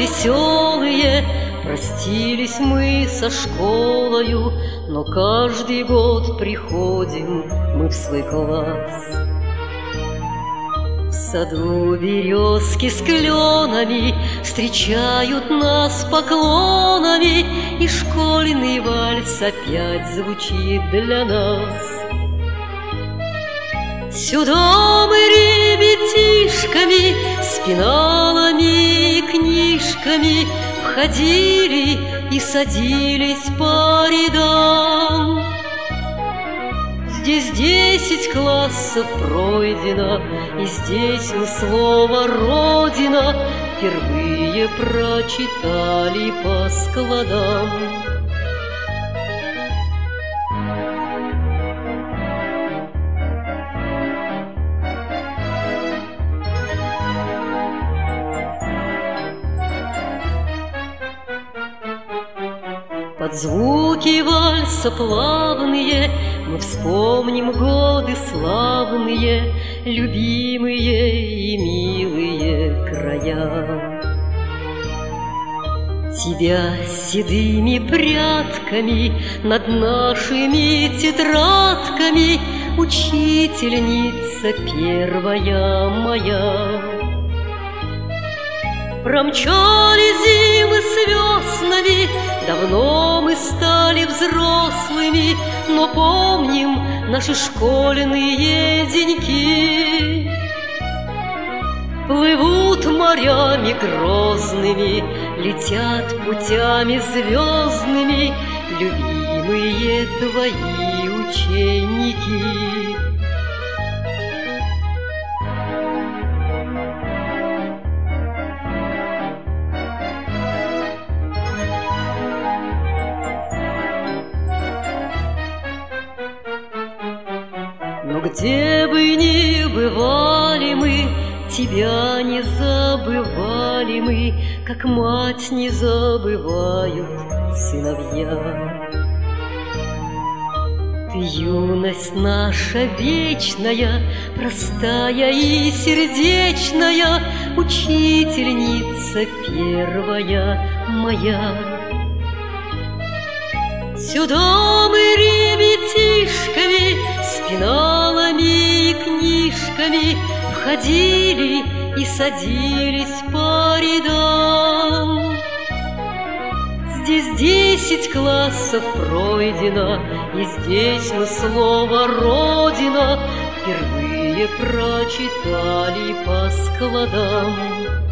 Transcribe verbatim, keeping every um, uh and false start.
веселые, простились мы со школою, но каждый год приходим мы в свой класс. В саду березки с кленами встречают нас поклонами, и школьный вальс опять звучит для нас. Сюда мы ребятишками с пеналами и книжками входили и садились по рядам. Здесь десять классов пройдено, и здесь мы слово «Родина» впервые прочитали по складам. Под звуки вальса плавные мы вспомним годы славные, любимые и милые края. Тебя с седыми прядками над нашими тетрадками, учительница первая моя. Промчали зимы с веснами, давно мы стали взрослыми, но помним наши школьные деньки. Плывут морями грозными, летят путями звездными любимые твои ученики. Но где бы ни бывали мы, тебя не забывали мы, как мать не забывают сыновья. Ты юность наша вечная, простая и сердечная, учительница первая моя. Сюда мы ребятишками с пеналами и книжками входили и садились по рядам. Здесь десять классов пройдено, и здесь мы слово «Родина» впервые прочитали по складам.